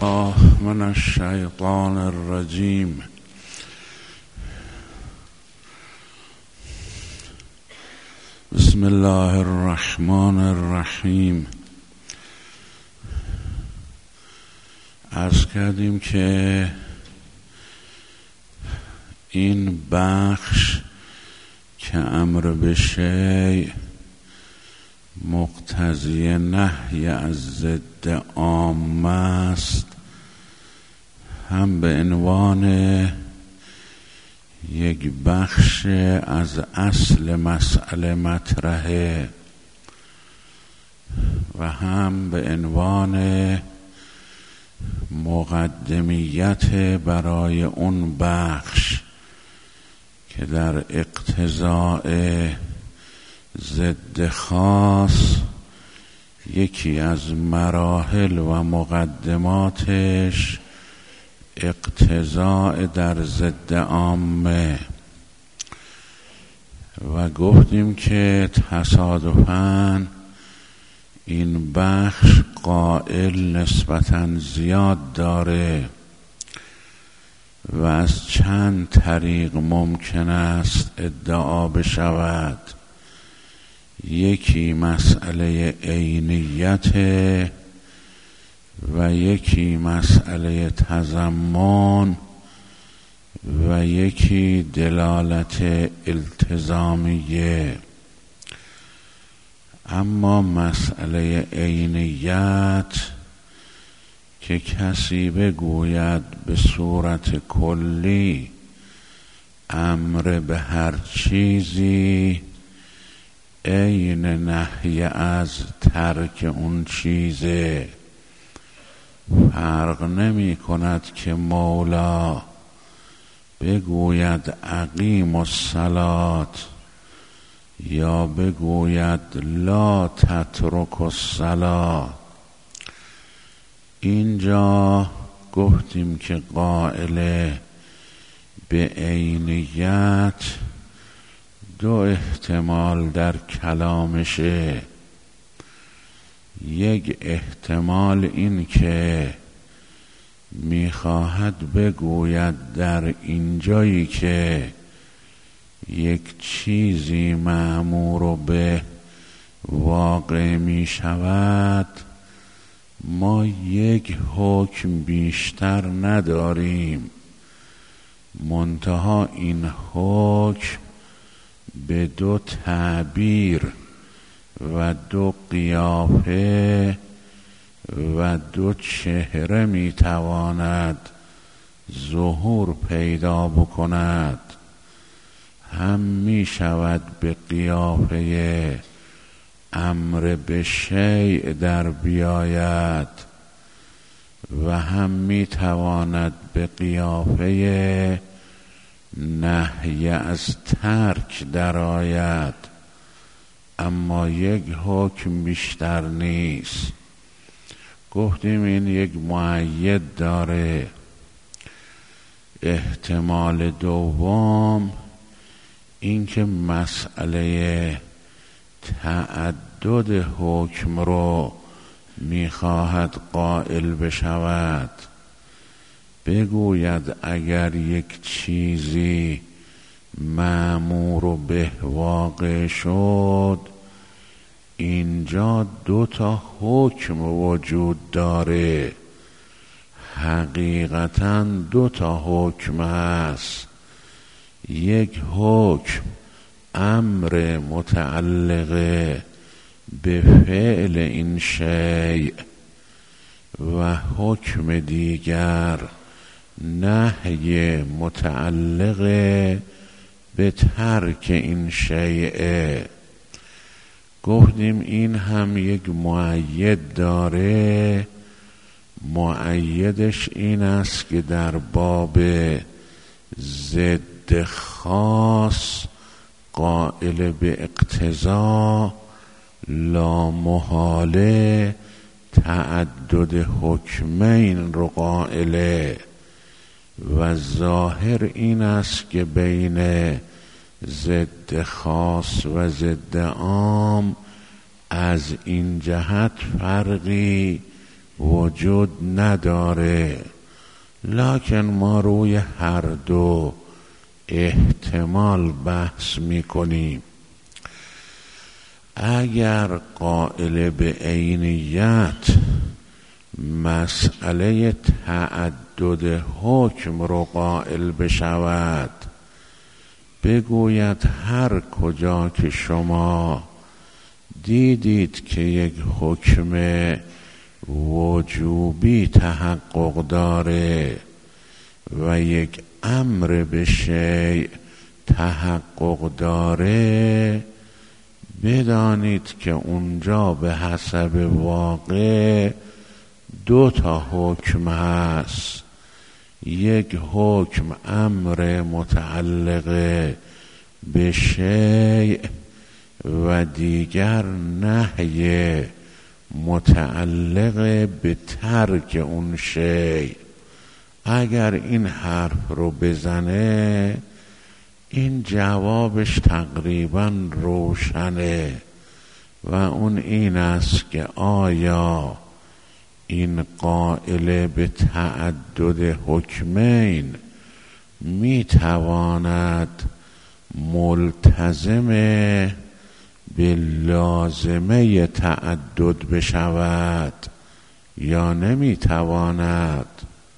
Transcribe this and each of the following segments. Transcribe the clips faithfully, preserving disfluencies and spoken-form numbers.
من الشیطان الرجیم. بسم الله الرحمن الرحیم. عرض کردیم که این بخش که امر به شیء مقتضی نهی از ضد عامه است، هم به عنوان یک بخش از اصل مسئله مطرحه و هم به عنوان مقدمیت برای اون بخش که در اقتضاء ضد خاص یکی از مراحل و مقدماتش اقتضاء در ضد عامه. و گفتیم که تصادفاً این بخش قائل نسبتاً زیاد داره و از چند طریق ممکن است ادعا بشود. یکی مسئله عینیت و یکی مسئله تضمن و یکی دلالت التزامیه. اما مسئله عینیت که کسی بگوید به صورت کلی امر به هر چیزی عین نهی از ترک اون چیزه، فرق نمی کند که مولا بگوید اقیم الصلاة یا بگوید لا تترک الصلاة. اینجا گفتیم که قائل به عینیت دو احتمال در کلامشه. یک احتمال این که میخواهد بگوید در اینجایی که یک چیزی مأمور به واقع میشود ما یک حکم بیشتر نداریم، منتها این حکم به دو تعبیر و دو قیافه و دو چهره میتواند ظهور پیدا بکند. هم می شود به قیافه امر به شیء در بیاید و هم می تواند به قیافه نهی از ترک در آید، اما یک حکم بیشتر نیست. گفتیم این یک مؤید داره. احتمال دوم این که مسئله تعدد حکم رو میخواهد قائل بشود، بگوید اگر یک چیزی مأمور به واقع شد اینجا دو تا حکم وجود داره، حقیقتاً دو تا حکم هست. یک حکم امر متعلق به فعل این شیء و حکم دیگر نهی متعلق به ترک این شیء. گفتیم این هم یک مؤید داره. مؤیدش این است که در باب ضد خاص قائل به اقتضا لا محاله تعدد حکمین رو قائله و ظاهر این است که بین ضد خاص و ضد عام از این جهت فرقی وجود نداره، لکن ما روی هر دو احتمال بحث میکنیم. اگر قائل به عینیت مسئله تعدد حکم رو قائل بشود، بگوید هر کجا که شما دیدید که یک حکم وجوبی تحقق داره و یک امر به شیء تحقق داره، بدانید که اونجا به حسب واقع دو تا حکم هست. یک حکم امر متعلق به شیء و دیگر نهی متعلق به ترک اون شیء. اگر این حرف رو بزنه، این جوابش تقریبا روشنه و اون این است که آیا این قائل به تعدد حکمین میتواند ملتزم به لازمه تعدد بشود یا نمیتواند؟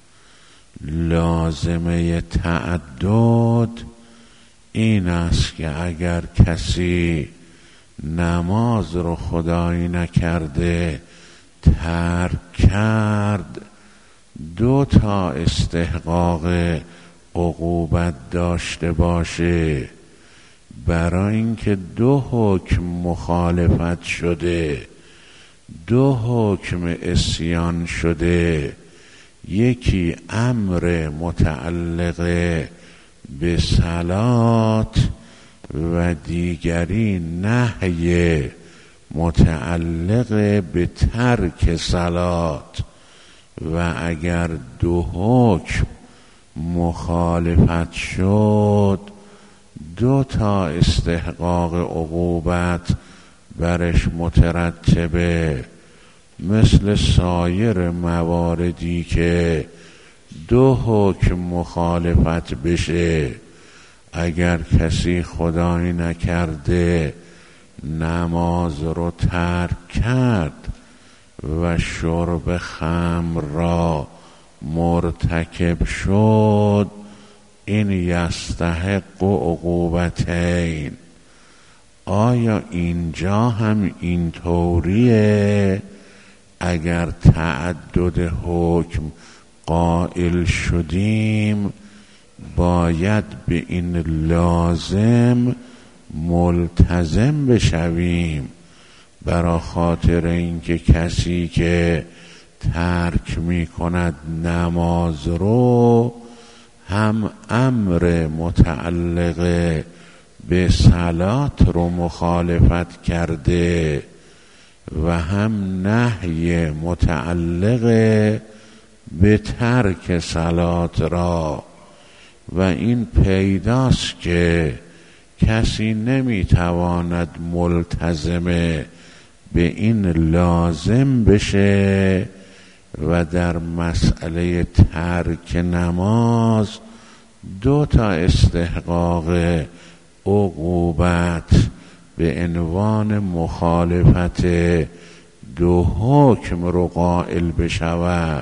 لازمه تعدد این است که اگر کسی نماز رو خدایی نکرده ترک کرد، دو تا استحقاق عقوبت داشته باشه. برای اینکه دو حکم مخالفت شده، دو حکم عصیان شده، یکی امر متعلق به صلات و دیگری نهی متعلق به ترک صلات، و اگر دو حکم مخالفت شد، دو تا استحقاق عقوبت برش مترتبه، مثل سایر مواردی که دو حکم مخالفت بشه. اگر کسی خدایی نکرده نماز رو ترک کرد و شرب خمر را مرتکب شد، این یستحق عقوبتین. آیا اینجا هم این طوریه؟ اگر تعدد حکم قائل شدیم، باید به این لازم ملتزم بشویم، برا خاطر اینکه کسی که ترک می کند نماز رو، هم امر متعلق به صلات رو مخالفت کرده و هم نهی متعلق به ترک صلات را. و این پیداست که کسی نمیتواند ملتزم به این لازم بشه و در مسئله ترک نماز دو تا استحقاق عقوبت به عنوان مخالفت دو حکم رو قائل بشود.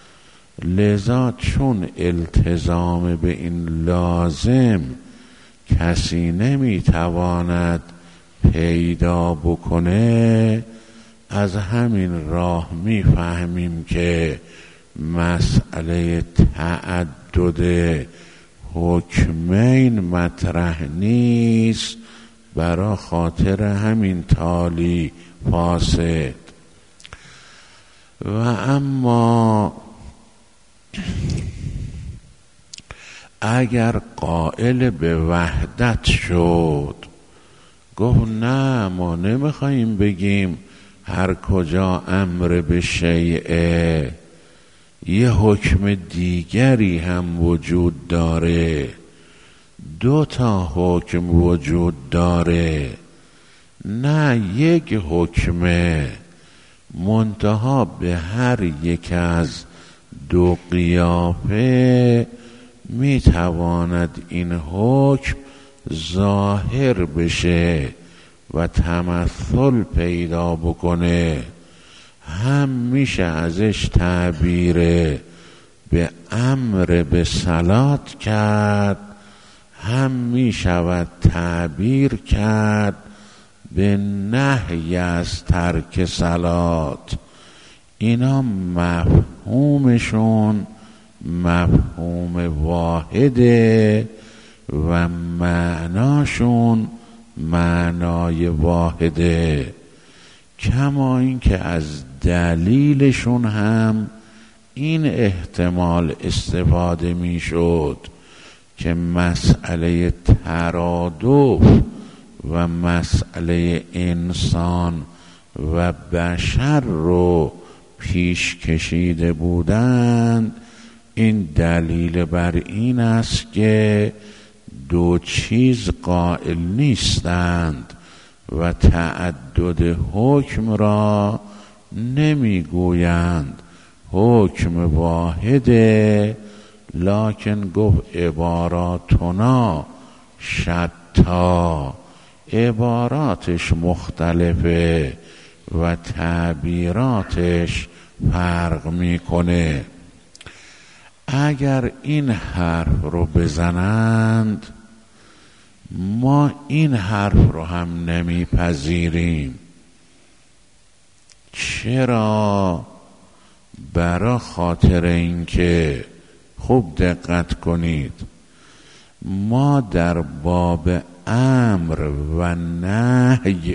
لذا چون التزام به این لازم کسی نمیتواند پیدا بکنه، از همین راه میفهمیم که مسئله تعدد حکمین مطرح نیست، برا خاطر همین تالی فاسد. و اما اگر قائل به وحدت شد، گفت نه ما نمیخواییم بگیم هر کجا امر به شیء یه حکم دیگری هم وجود داره، دو تا حکم وجود داره، نه یک حکمه منتها به هر یک از دو قیافه میتواند این حکم ظاهر بشه و تمثل پیدا بکنه. هم میشه ازش تعبیر به امر به صلات کرد، هم میشود تعبیر کرد به نهی از ترک صلات. اینا مفهومشون مفهوم واحده و معناشون معنای واحده، کما اینکه از دلیلشون هم این احتمال استفاده میشد که مسئله ترادف و مسئله انسان و بشر رو پیش کشیده بودند. این دلیل بر این است که دو چیز قائل نیستند و تعدد حکم را نمیگویند. حکم واحده، لکن گفت عباراتنا شتا، عباراتش مختلفه و تعبیراتش فرق میکنه. اگر این حرف رو بزنند ما این حرف رو هم نمیپذیریم. چرا؟ برای خاطر اینکه خوب دقت کنید، ما در باب امر و نهی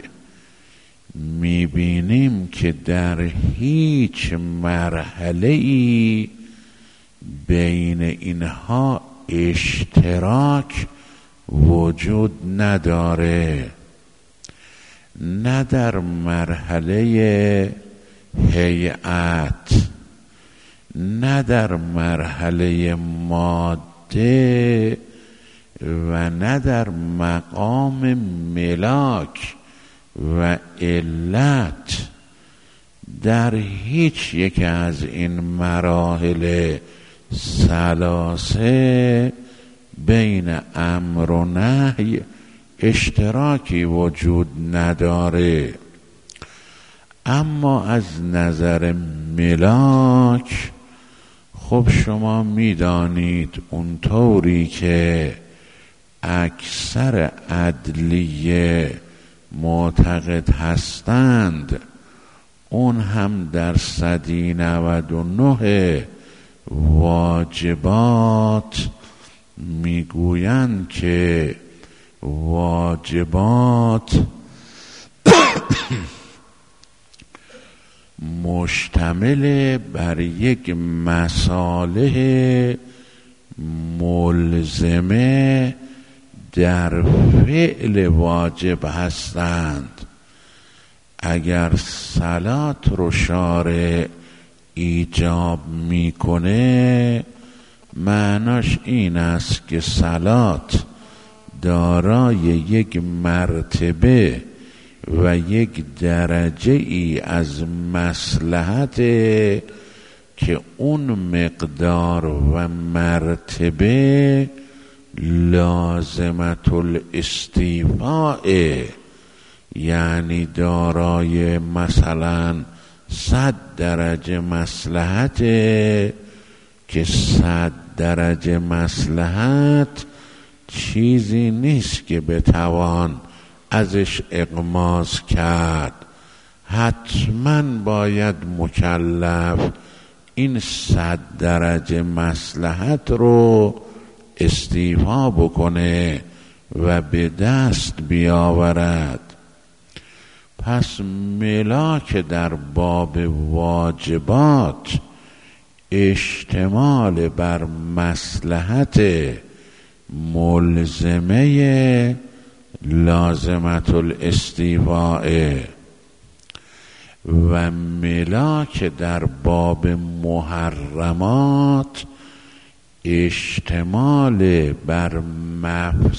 میبینیم که در هیچ مرحله‌ای بین اینها اشتراک وجود نداره. نه در مرحله هیئت، نه در مرحله ماده و نه در مقام ملاک و علت. در هیچ یک از این مراحل ثلاثه بین امر و نهی اشتراکی وجود نداره. اما از نظر ملاک خب شما میدانید اونطوری که اکثر عدلیه معتقد هستند، اون هم در صدی نود و نه واجبات میگویند که واجبات مشتمل بر یک مصالح ملزمه در فعل واجب هستند. اگر صلات رو شارع ایجاب میکنه معناش این است که صلات دارای یک مرتبه و یک درجه ای از مصلحت که اون مقدار و مرتبه لازمت الاستیفاء، یعنی دارای مثلا صد درجه مصلحت که صد درجه مصلحت چیزی نیست که بتوان ازش اغماض کرد. حتما باید مکلف این صد درجه مصلحت رو استیفا بکنه و به دست بیاورد. پس ملاک در باب واجبات اشتمال بر مصلحت ملزمه لازمت الاستیفاء و ملاک در باب محرمات اشتمال بر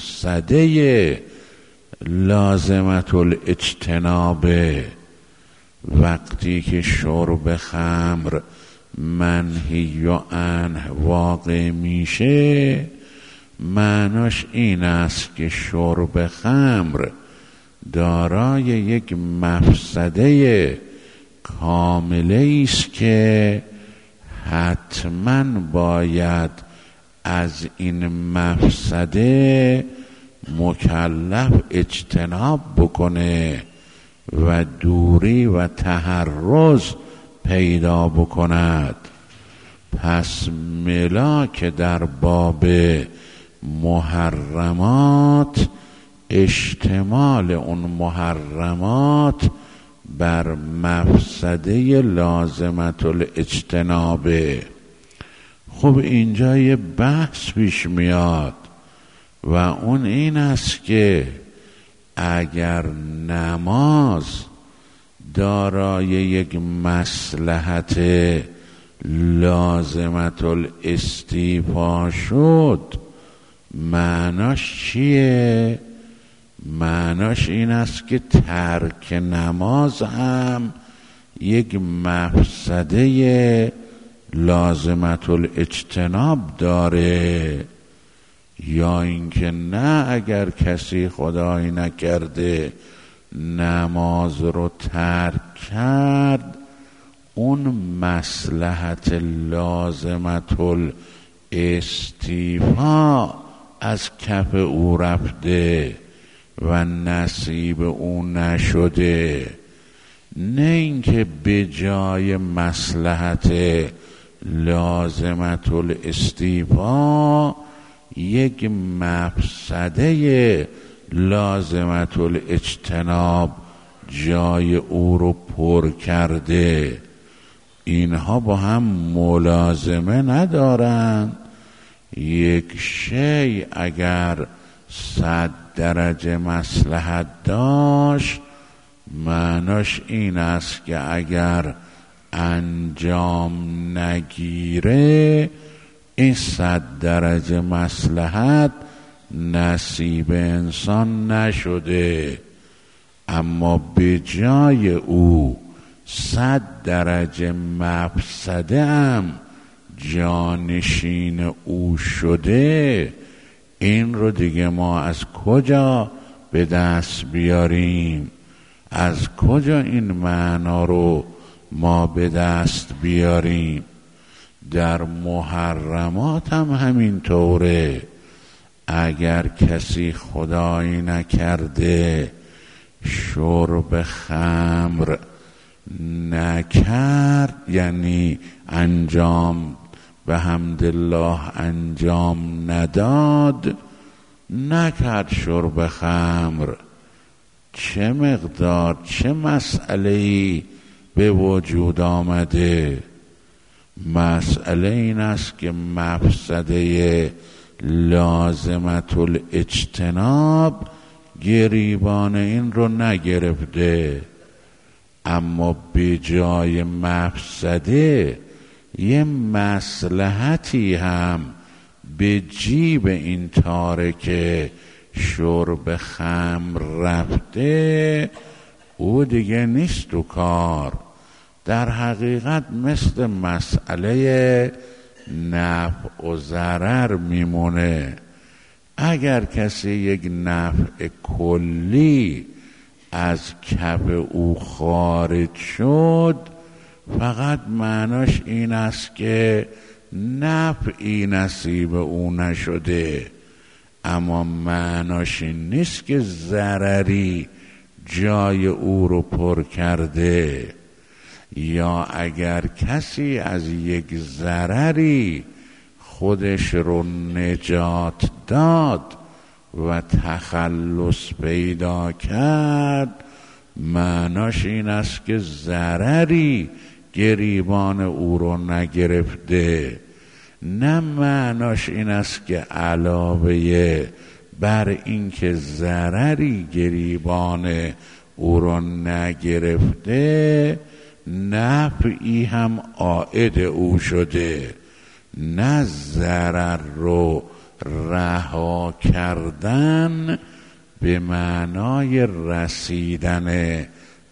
مفسده لازمت الاجتناب. وقتی که شرب خمر منهی و عنه واقع میشه، معناش این است که شرب خمر دارای یک مفسده کامله است که حتما باید از این مفسده مکلف اجتناب بکنه و دوری و تحرز پیدا بکند. پس ملاک در باب محرمات اشتمال اون محرمات بر مفسده لازمت الاجتنابه. خب اینجا یه بحث پیش میاد و اون این است که اگر نماز دارای یک مصلحت لازمت الاستیفا شد، معناش چیه؟ معناش این است که ترک نماز هم یک مفسده لازمت الاجتناب داره، یا اینکه نه اگر کسی خدایی نکرده نماز رو ترک کرد، اون مصلحت لازمت الاستیفا از کف او رفته و نصیب او نشده، نه اینکه به جای مصلحت لازمت الاستیفا یک مفسده لازمت الاجتناب جای او رو پر کرده. اینها با هم ملازمه ندارن. یک شی اگر صد درجه مصلحت داشت، معناش این است که اگر انجام نگیره این صد درجه مصلحت نصیب انسان نشده، اما به جای او صد درجه مفسده هم جانشین او شده. این رو دیگه ما از کجا به دست بیاریم؟ از کجا این معنا رو ما به دست بیاریم؟ در محرمات هم همین طوره. اگر کسی خدایی نکرده شرب خمر نکرد، یعنی انجام به حمدالله انجام نداد، نکرد شرب خمر، چه مقدار چه مسئله‌ای به وجود آمده؟ مسئله این است که مفسده لازمت الاجتناب گریبان این رو نگرفته، اما به جای مفسده یه مصلحتی هم به جیب این تارک شرب خمر رفته، او دیگه نیست تو کار. در حقیقت مثل مسئله نفع و ضرر میمونه. اگر کسی یک نفع کلی از کف او خارج شد، فقط معناش این است که نفعی نصیب او نشده، اما معناش این نیست که ضرری جای او رو پر کرده. یا اگر کسی از یک ضرری خودش رو نجات داد و تخلص پیدا کرد، معناش این است که ضرری گریبان او رو نگرفته، نه معناش این است که علاوه بر این که ضرری گریبان او رو نگرفته، نفعی هم عائد او شده. نه ضرر رو رها کردن به معنای رسیدن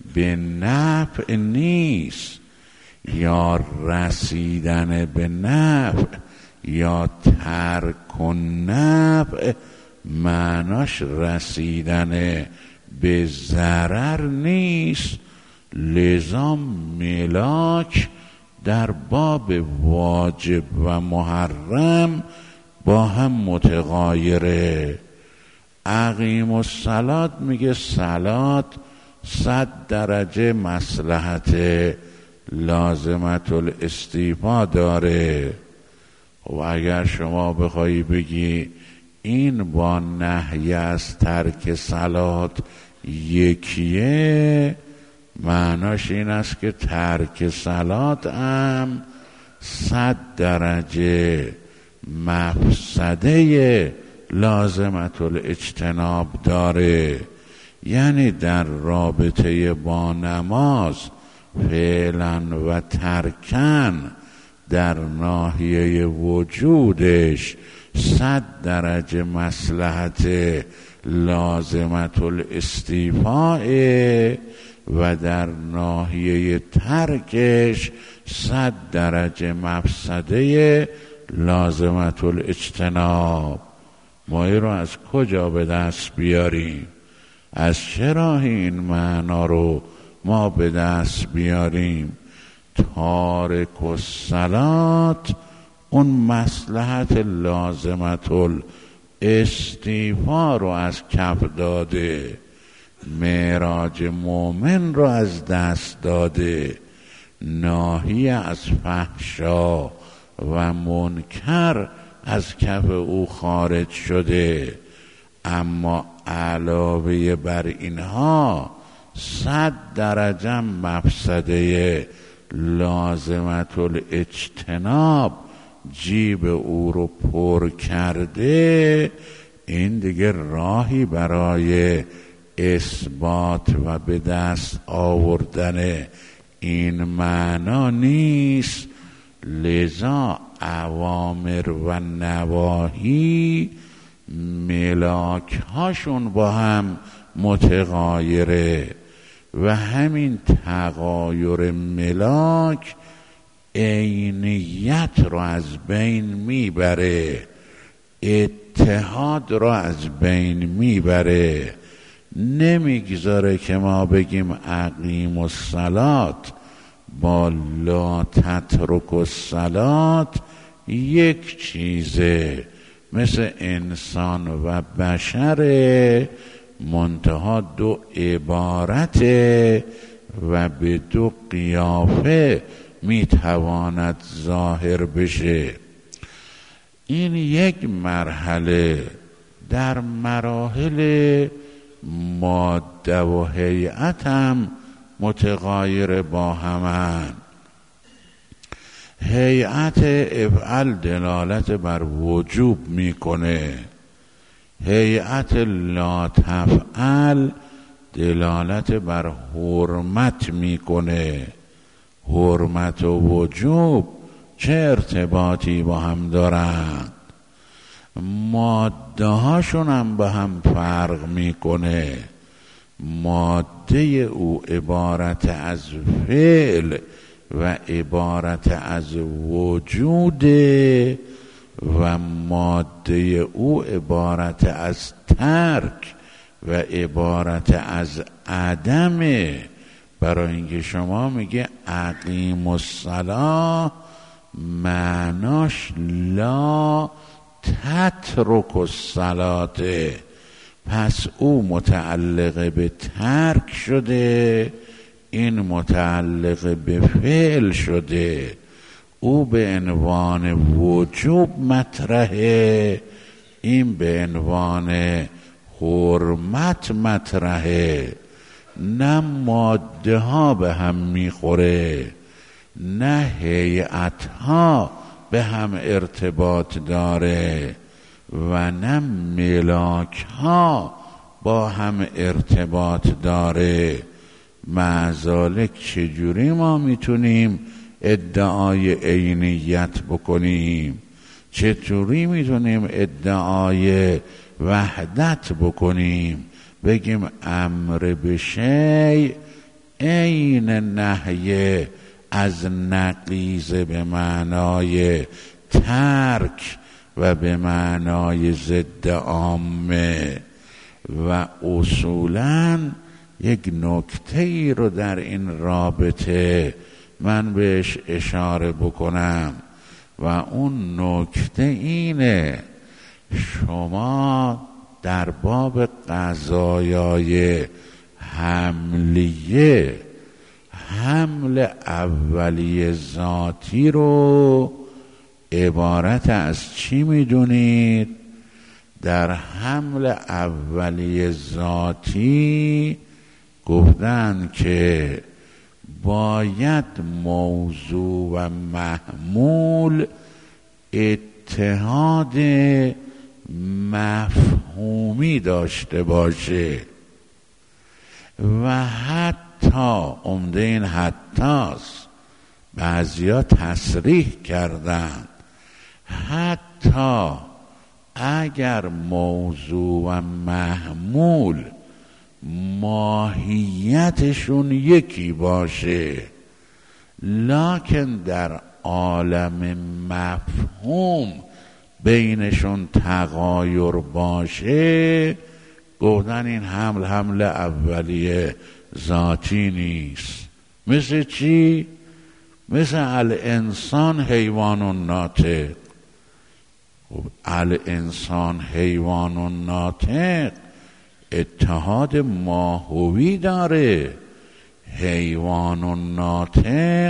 به نفع نیست، یا رسیدن به نفع یا ترک نفع معناش رسیدن به ضرر نیست. لذا ملاک در باب واجب و محرم با هم متغایره. اقیم الصلاة میگه صلات صد درجه مصلحت لازمت الاستیفا داره. و اگر شما بخوایی بگی این با نهی از ترک صلات یکیه، معناش این است که ترک صلات هم صد درجه مفسده لازمت الاجتناب داره. یعنی در رابطه با نماز فعلا و ترکن در ناحیه وجودش صد درجه مصلحت لازمت الاستیفاء و در ناحیه ترکش صد درجه مفسده لازمت الاجتناب. ما این رو از کجا به دست بیاریم؟ از چه راهی این معنا رو ما به دست بیاریم؟ تارک الصلات اون مصلحت لازمت الاستیفا رو از کف داده، معراج مومن رو از دست داده، ناهی از فحشا و منکر از کف او خارج شده. اما علاوه بر اینها صد درجه مفسده لازمت الاجتناب جیب او رو پر کرده. این دیگه راهی برای اثبات و به دست آوردن این معنا نیست. لذا اوامر و نواهی ملاک هاشون با هم متغایره و همین تغایر ملاک عینیت رو از بین میبره، اتحاد رو از بین میبره. نمیگذاره که ما بگیم اقیم الصلات با لا تترک الصلات یک چیزه، مثل انسان و بشر، منتها دو عبارته و به دو قیافه میتواند ظاهر بشه. این یک مرحله. در مراحل ماده و هیئت هم متغایر با همن. هیئت افعل دلالت بر وجوب میکنه، هیئت لا تفعل دلالت بر حرمت میکنه. حرمت و وجوب چه ارتباطی با هم دارند؟ ماده هاشون هم به هم فرق میکنه. ماده او عبارت از فعل و عبارت از وجود و ماده او عبارت از ترک و عبارت از عدمه. برای اینکه شما میگه اقیم الصلاة معناش لا تترک الصلاة، پس او متعلق به ترک شده، این متعلق به فعل شده. او به عنوان وجوب مطرحه، این به عنوان حرمت مطرحه. نه ماده ها به هم میخوره، نه هیئت ها به هم ارتباط داره و نه ملاک ها با هم ارتباط داره. معذالک چجوری ما میتونیم ادعای عینیت بکنیم؟ چطوری میتونیم ادعای وحدت بکنیم؟ بگیم امر به شیء عین نهی از نقیضه به معنای ترک و به معنای ضد عامه. و اصولاً یک نکته ای رو در این رابطه من بهش اشاره بکنم و اون نکته اینه: شما در باب قضایای حملیه حمل اولیه ذاتی رو عبارت از چی میدونید؟ در حمل اولیه ذاتی گفتن که باید موضوع و محمول اتحاد مفهومی داشته باشه و حتی عمده این حتیست بعضیا تصریح کردن حتی اگر موضوع و محمول ماهیتشون یکی باشه لکن در عالم مفهوم بینشون تغایر باشه، گفتن این حمل حمل اولیه ذاتی نیست. مثل چی؟ مثل الانسان حیوان ناطق. خب الانسان حیوان ناطق اتحاد ماهوی داره. حیوان ناطق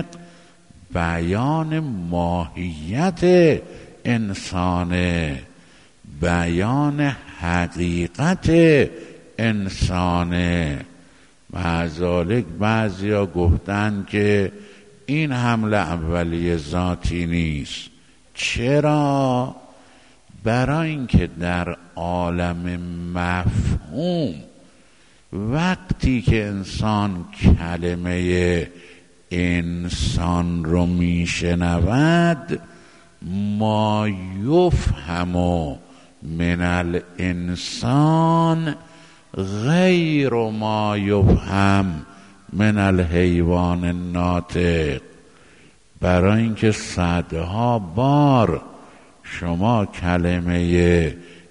بیان ماهیت انسانه، بیان حقیقت انسانه. معذالک بعضی ها گفتن که این حمل اولیه ذاتی نیست. چرا؟ برای اینکه در عالم مفهوم وقتی که انسان کلمه انسان رو میشنود، ما یفهم من الانسان غیر ما یفهم من الحیوان الناطق. برای اینکه صدها بار شما کلمه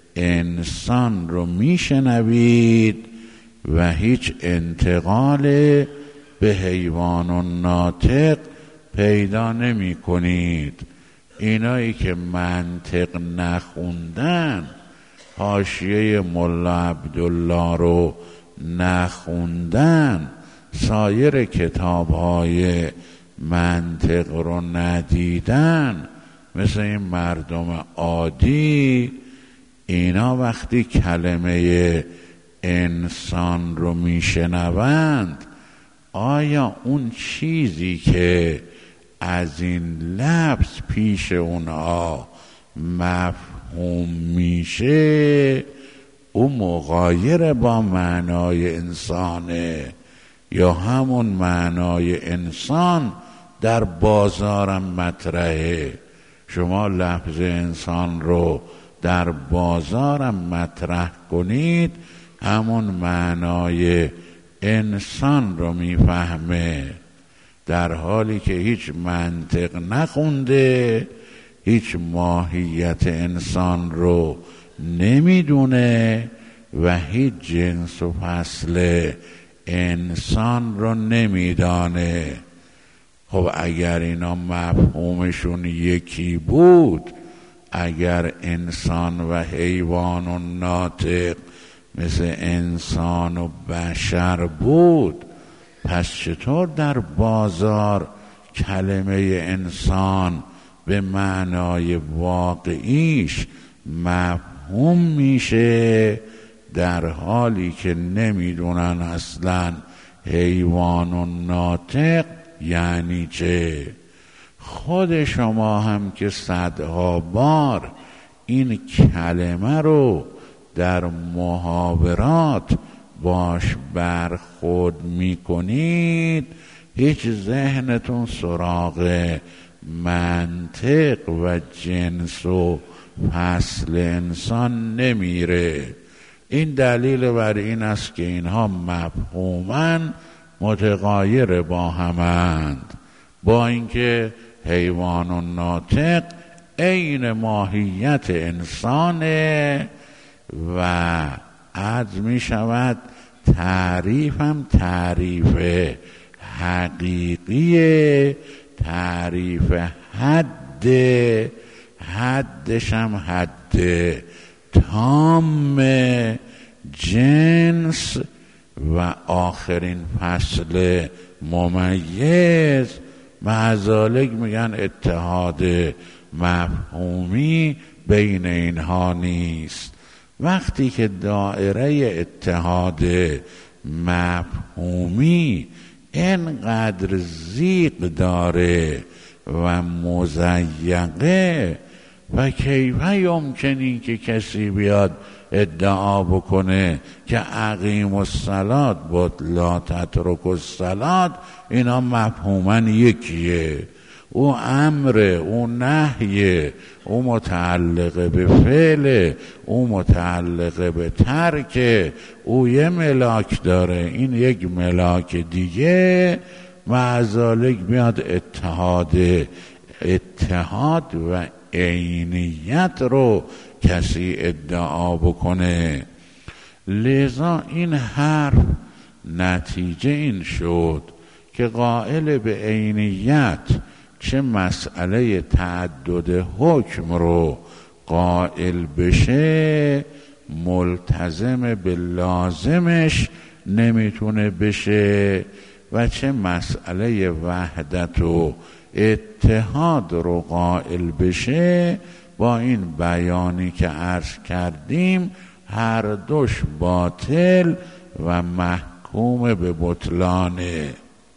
انسان رو میشنوید و هیچ انتقال به حیوان ناطق پیدا نمی کنید. اینایی که منطق نخوندن، حاشیه ملا عبدالله رو نخوندن، سایر کتاب‌های منطق رو ندیدن، مثل این مردم عادی، اینا وقتی کلمه انسان رو میشنوند، آیا اون چیزی که از این لفظ پیش اونها مفهوم میشه او مغایر با معنای انسانه یا همون معنای انسان در بازارم مطرحه؟ شما لفظ انسان رو در بازارم مطرح کنید، همون معنای انسان رو میفهمه، در حالی که هیچ منطق نخونده، هیچ ماهیت انسان رو نمیدونه و هیچ جنس و فصل انسان رو نمیدانه. خب اگر اینا مفهومشون یکی بود، اگر انسان و حیوان و ناطق مثل انسان و بشر بود، پس چطور در بازار کلمه انسان به معنای واقعیش مفهوم میشه، در حالی که نمیدونن اصلا حیوان و ناطق یعنی چه؟ خود شما هم که صدها بار این کلمه رو در محاورات باش برخورد میکنید، هیچ ذهنتون سراغ منطق و جنس و فصل انسان نمیره. این دلیل بر این است که اینها مفهوماً متغایر با همند، با اینکه حیوان و ناطق عین ماهیت انسانه و عرض می شود تعریف هم تعریف حقیقی، تعریف حد، حدش هم حد تام جنس و آخرین فصل ممیز. معذالک میگن اتحاد مفهومی بین اینها نیست. وقتی که دایره اتحاد مفهومی اینقدر زیق داره و مضیقه و کیف یمکنی که کسی بیاد ادعا بکنه که اقیم الصلاة با لا تترک الصلاة اینا مفهوما یکیه، او امر، او نهی، او متعلق به فعل، او متعلق به ترک، او یه ملاک داره، این یک ملاک دیگه. معذالک بیاد اتحاد اتحاد و عینیت رو کسی ادعا بکنه. لذا این حرف نتیجه این شد که قائل به عینیت چه مسئله تعدد حکم رو قائل بشه ملتزم به لازمش نمیتونه بشه و چه مسئله وحدت و اتحاد رو قائل بشه با این بیانی که عرض کردیم هر دوش باطل و محکوم به بطلانه.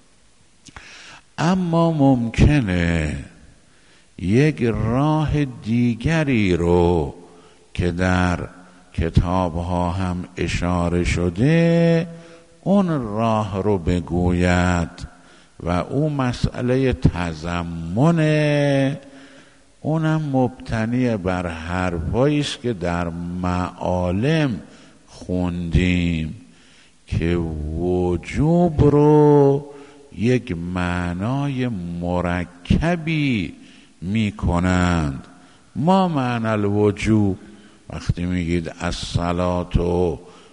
اما ممکنه یک راه دیگری رو که در کتابها هم اشاره شده اون راه رو بگوید و اون مسئله تضمنه. اونم مبتنی بر حرفایی است که در معالم خوندیم که وجوب رو یک معنای مرکبی می کنند. ما معنی الوجوب وقتی میگید الصلاة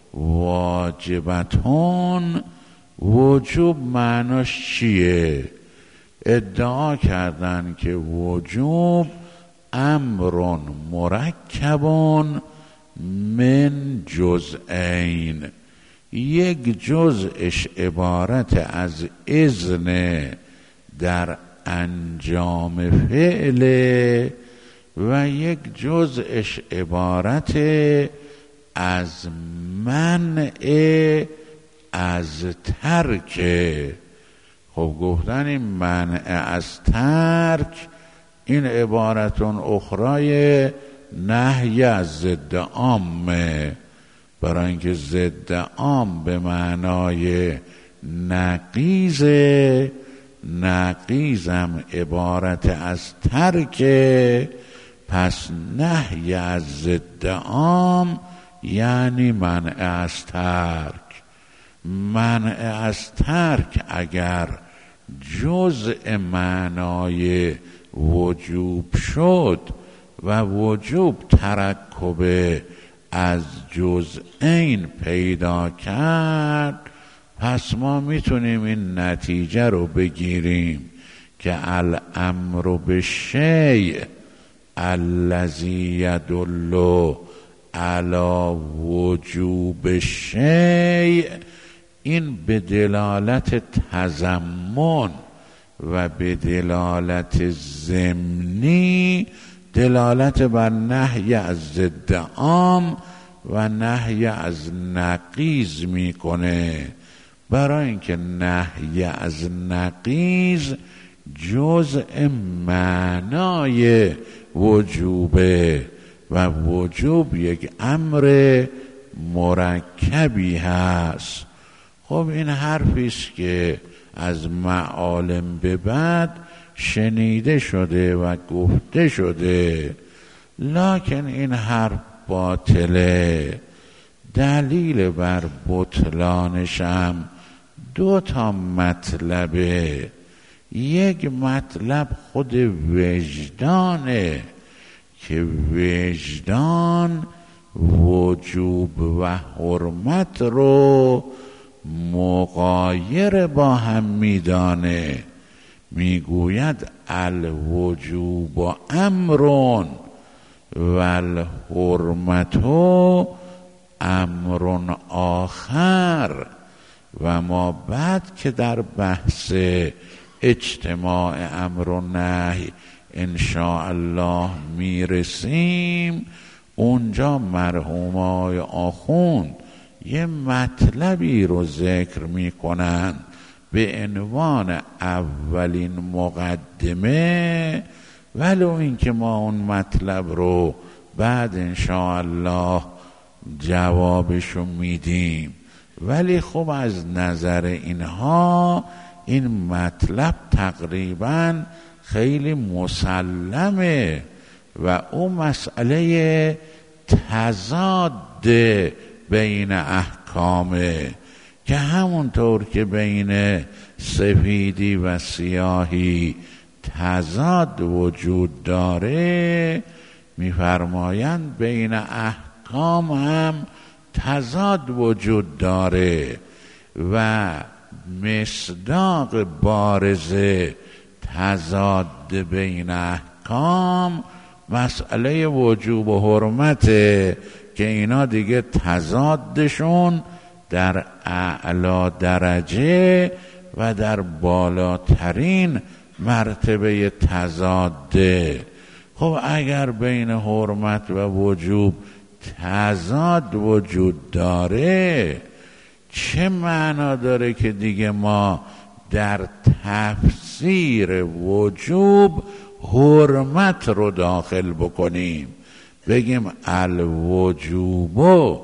واجبتون، وجوب معناش چیه؟ ادعا کردن که وجوب امر مرکبون من جزئین، یک جزءش عبارت از اذن در انجام فعل و یک جزءش عبارت از منع از ترک. خب گفتن این منع از ترک این عبارتون اخرای نهی از ضد عامه، برای اینکه ضد عام به معنای نقیض، نقیضم عبارت از ترک، پس نهی از ضد عام یعنی منع از ترک. منع از ترک اگر جزء معنای وجوب شد و وجوب ترکب از جزئین پیدا کرد، پس ما میتونیم این نتیجه رو بگیریم که الامر بالشیء الذی یدل علی وجوب الشیء، این به دلالت تضمن و به دلالت ضمنی دلالت بر نهی از ضد عام و نهی از نقیض میکنه، برای اینکه نهی از نقیض جزء معنای وجوبه و وجوب یک امر مرکبی هست. خب این حرفی است که از معالم به بعد شنیده شده و گفته شده، لکن این حرف باطله. دلیل بر بطلانشم دو تا مطلبه. یک مطلب خود وجدانه که وجدان وجوب و حرمت رو مغایر با هم میدانه، میگوید الوجوب امرون و الحرمت امرون آخر. و ما بعد که در بحث اجتماع امر و نهی ان شاء الله میرسیم، اونجا مرحومای آخوند یه مطلبی رو ذکر میکنن به عنوان اولین مقدمه، ولو اینکه ما اون مطلب رو بعد ان شاء الله جوابشو میدیم، ولی خب از نظر اینها این مطلب تقریبا خیلی مسلمه و اون مسئله تضاد بین احکامه که همونطور که بین سفیدی و سیاهی تضاد وجود داره، میفرمایند بین احکام هم تضاد وجود داره و مصداق بارز تضاد بین احکام مسئله وجوب و حرمته که اینا دیگه تضادشون در اعلی درجه و در بالاترین مرتبه تضاده. خب اگر بین حرمت و وجوب تضاد وجود داره، چه معنا داره که دیگه ما در تفسیر وجوب حرمت رو داخل بکنیم، بگیم الوجوب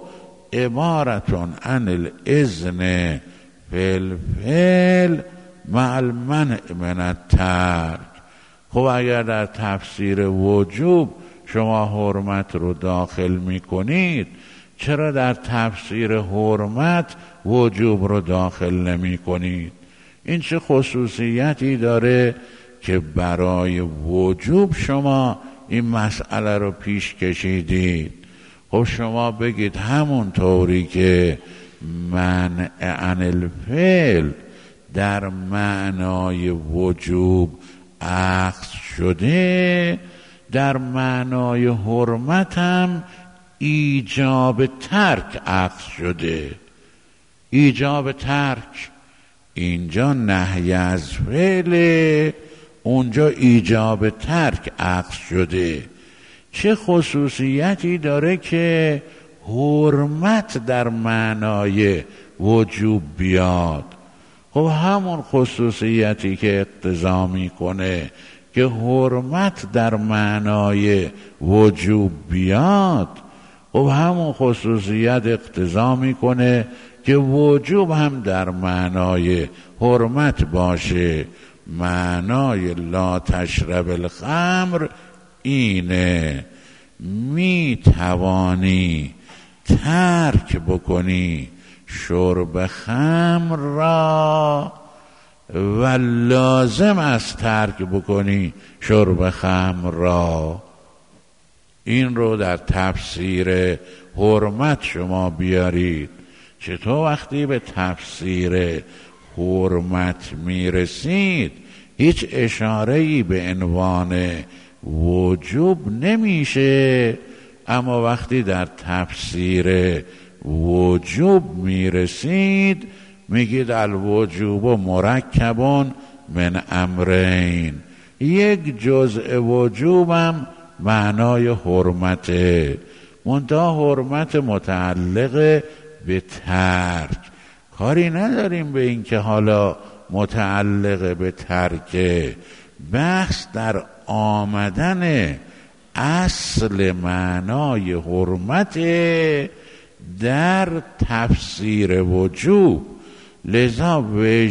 عبارتون عن الاذن فی الفعل مع المنع من الترک. خب اگر در تفسیر وجوب شما حرمت رو داخل میکنید، چرا در تفسیر حرمت وجوب رو داخل نمی کنید؟ این چه خصوصیتی داره که برای وجوب شما این مسئله رو پیش کشیدید؟ خب شما بگید همون طوری که منع عن الفعل در معنای وجوب اخذ شده، در معنای حرمت هم ایجاب ترک اخذ شده. ایجاب ترک اینجا نهی از فعل، اونجا ایجاب ترک اخذ شده. چه خصوصیتی داره که حرمت در معنای وجوب بیاد؟ خب همون خصوصیتی که اقتضا میکنه که حرمت در معنای وجوب بیاد، خب همون خصوصیت اقتضا میکنه که وجوب هم در معنای حرمت باشه. معنای لا تشرب الخمر اینه، می توانی ترک بکنی شرب خمر را و لازم است ترک بکنی شرب خمر را. این رو در تفسیر حرمت شما بیارید. چطور وقتی به تفسیر حرمت میرسید هیچ اشاره‌ای به عنوان وجوب نمیشه، اما وقتی در تفسیر وجوب میرسید میگید الوجوب مرکبون من امرین، یک جزء وجوبم معنای حرمته، منتها حرمت متعلق به ترک. کاری نداریم به این که حالا متعلق به ترک، بحث در آمدن اصل معنای حرمت در تفسیر وجوب. لذا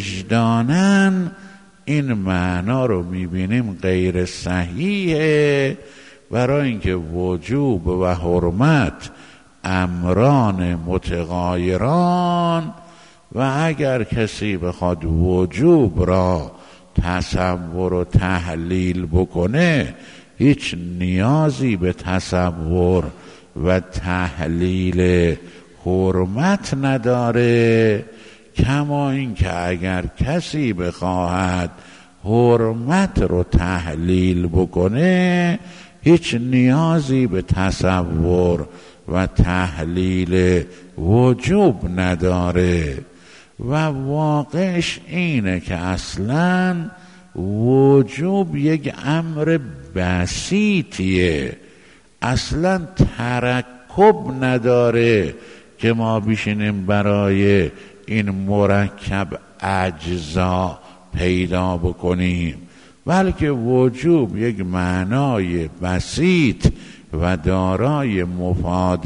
وجدانن این معنا رو میبینیم غیر صحیحه، برای اینکه وجوب و حرمت امران متغایران و اگر کسی بخواد وجوب را تصور و تحلیل بکنه هیچ نیازی به تصور و تحلیل حرمت نداره، کما این که اگر کسی بخواهد حرمت رو تحلیل بکنه هیچ نیازی به تصور و تحلیل وجوب نداره. و واقعش اینه که اصلاً وجوب یک امر بسیطیه، اصلاً ترکب نداره که ما بشینیم برای این مرکب اجزا پیدا بکنیم، بلکه وجوب یک معنای بسیط و دارای مفاد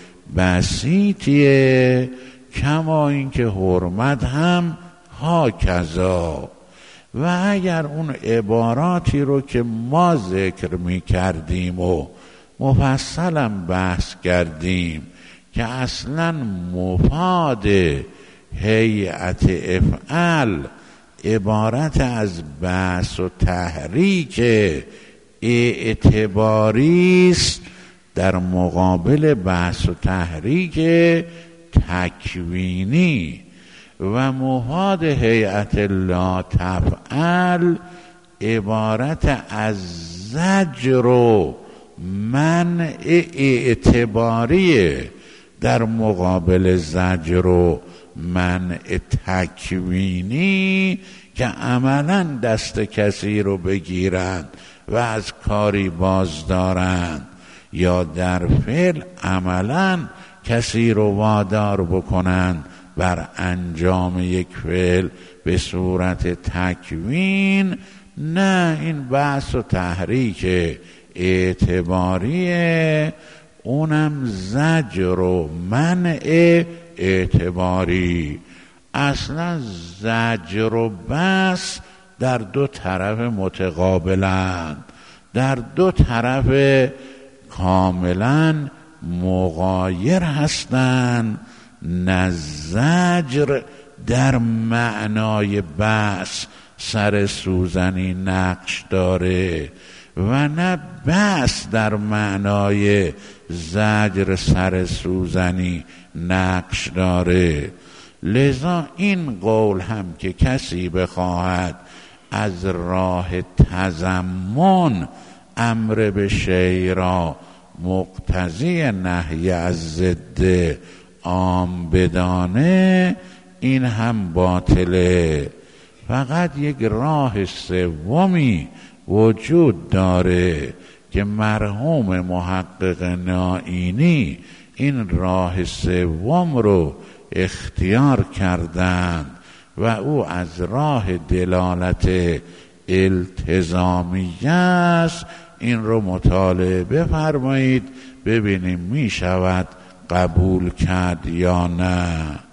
بسیطیه، کما اینکه حرمت هم هاکذا. و اگر اون عباراتی رو که ما ذکر می کردیم و مفصلا بحث کردیم که اصلا مفاد هیئت افعال عبارت از بحث و تحریک اعتباری است در مقابل بحث و تحریک تکوینی، و مفاد هیئت لا تفعل عبارت از زجر و منع اعتباریه در مقابل زجر و منع تکوینی که عملا دست کسی رو بگیرند و از کاری باز دارند، یا در فعل عملا کسی رو وادار بکنند بر انجام یک فعل به صورت تکوین. نه، این بحث و تحریک اعتباریه، اونم زجر و منع اعتباری. اصلا زجر و بس در دو طرف متقابلند، در دو طرف کاملا مغایر هستند. نه زجر در معنای بس سر سوزنی نقش داره و نه بس در معنای زجر سر سوزنی نقش داره. لذا این قول هم که کسی بخواهد از راه تضمن امر به شیء را مقتضی نهی از ضد عام بدانه، این هم باطله. فقط یک راه سومی وجود داره که مرحوم محقق نائینی این راه سوم رو اختیار کردند و او از راه دلالت التزامیه است. این رو مطالعه بفرمایید ببینیم می شود قبول کرد یا نه.